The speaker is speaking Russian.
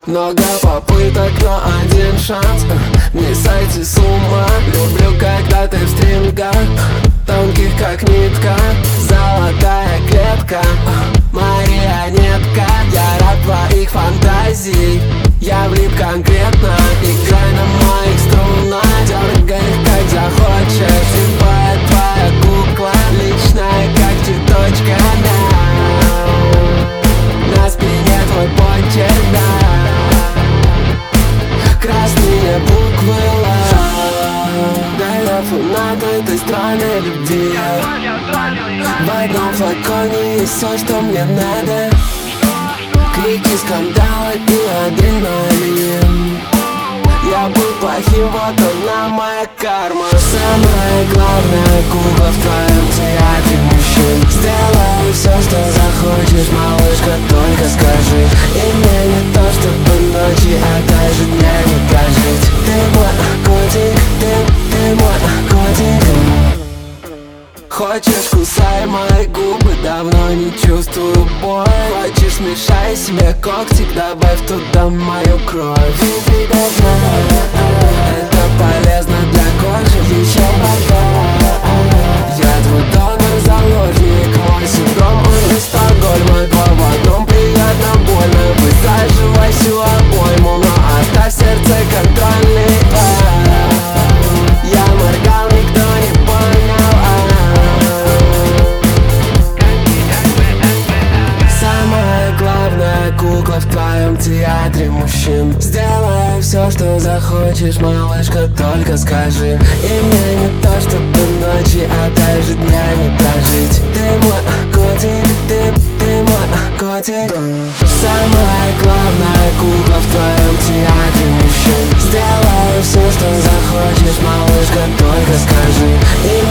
Много попыток, но один шанс не сойти с ума. Люблю, когда ты в стрингах, тонких как нитка, золотая клетка, марионетка. Я раб твоих фантазий, я влип конкретно. Играй на моих струнах, дергай их как захочешь. Любая твоя кукла, личная как цветочка, на спине твой почерк, красные буквы love. Да, я фанат этой страны любви. В одном флаконе есть все, что мне надо. Крики, скандалы и адреналин. Я был плохим, вот она моя карма. Самая главная кукла в твоем театре мужчин. Сделаю все, что захочешь, малышка, только скажи. И мне не то, чтобы ночи, а даже дня не прожить. Ты мой котик, ты мой котик. Хочешь, кусай мои губы, давно не чувствую боль. Хочешь, мешай себе когтик, добавь туда мою кровь. Ты должна, это полезно для кожи. Еще пока я твой донор-заложник. Мой синдром, он из Стокгольма. Два в одном, приятно, больно. Высаживай всю обойму, но оставь сердце контрольный. Я моргал, никто не понял. Самая главная кукла в твоем театре мужчин. Сделай все, что захочешь, малышка, только скажи. И мне не то, чтобы ночи, а даже дня не прожить. Ты мой котик, ты мой котик. Самая главная кукла в твоем театре мужчин. Сделай все, что захочешь, малышка, только скажи.